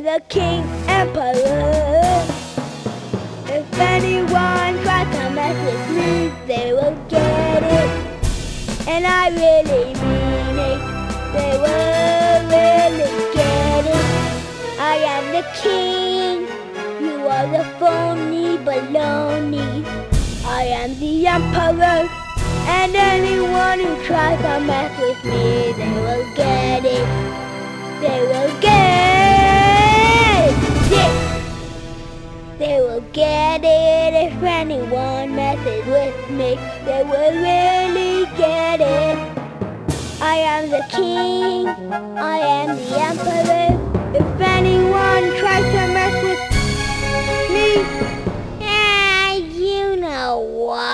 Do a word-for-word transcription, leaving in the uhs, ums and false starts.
the king emperor. If anyone tries to mess with me, they will get it. And I really mean it. They will really get it. I am the king. You are the phony baloney. I am the emperor. And anyone who tries to mess with me, they will get it. They will get it. They will get it if anyone messes with me. They will really get it. I am the king. I am the emperor. If anyone tries to mess with me, ah, you know what?